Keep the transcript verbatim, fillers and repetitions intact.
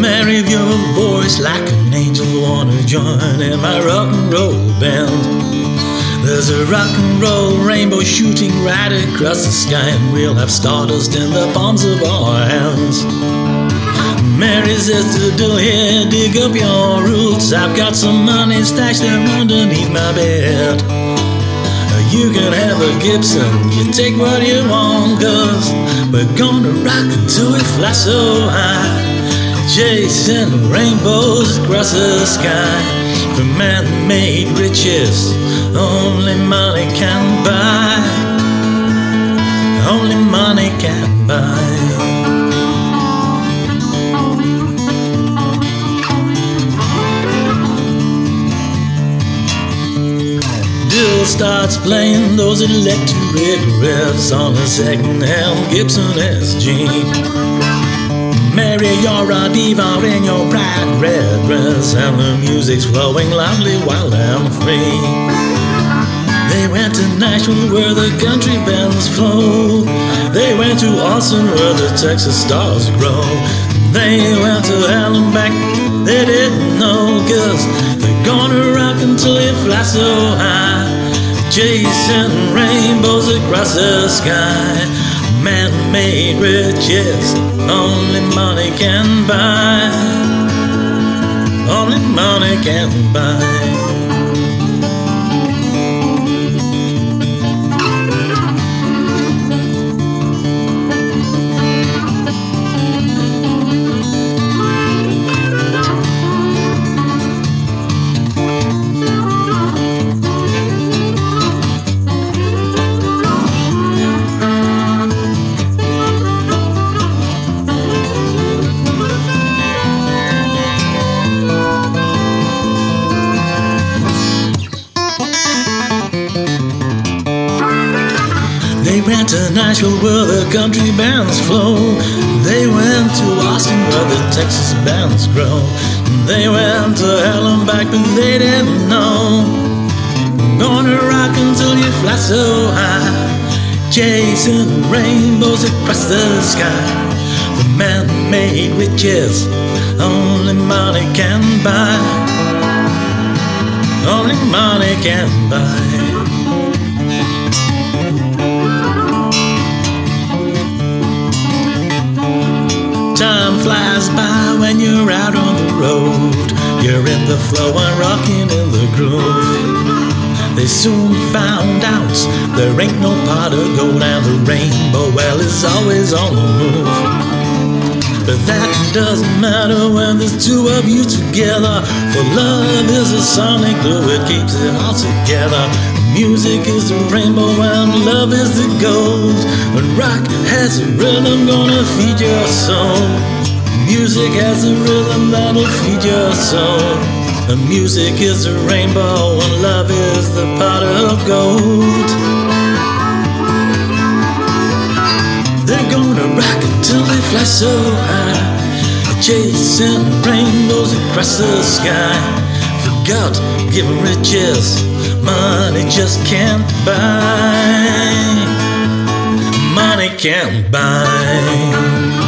Mary, your voice like an angel, wanna join in my rock and roll band. There's a rock and roll rainbow shooting right across the sky, and we'll have stardust in the palms of our hands. Mary says to do here, dig up your roots. I've got some money stashed there underneath my bed. You can have a Gibson, you take what you want, cause we're gonna rock until we fly so high, chasing rainbows across the sky. For man-made riches only money can buy, only money can buy. Bill starts playing those electric riffs on a second-hand Gibson S G. Mary, you're a diva in your bright red dress, and the music's flowing loudly, wild and free. They went to Nashville where the country bands flow. They went to Austin where the Texas stars grow. They went to hell and back, they didn't know, cause they're gonna rock until you fly so high, chasing rainbows across the sky. Man-made riches only money can buy, only money can buy. They went to Nashville where the country bands flow. They went to Austin where the Texas bands grow. They went to hell and back but they didn't know. Gonna rock until you fly so high, chasing rainbows across the sky. For man-made riches only money can buy, only money can buy. Time flies by when you're out on the road. You're in the flow and rocking in the groove. They soon found out there ain't no pot of gold, and the rainbow, well, is always on the move. But that doesn't matter when there's two of you together, for love is a sonic glue, it keeps it all together. Music is the rainbow and love is the gold. When rock has a rhythm gonna feed your soul. Music has a rhythm that'll feed your soul. The music is the rainbow and love is the pot of gold. They're gonna rock until they fly so high, chasing rainbows across the sky. For God given riches money just can't buy, money can't buy.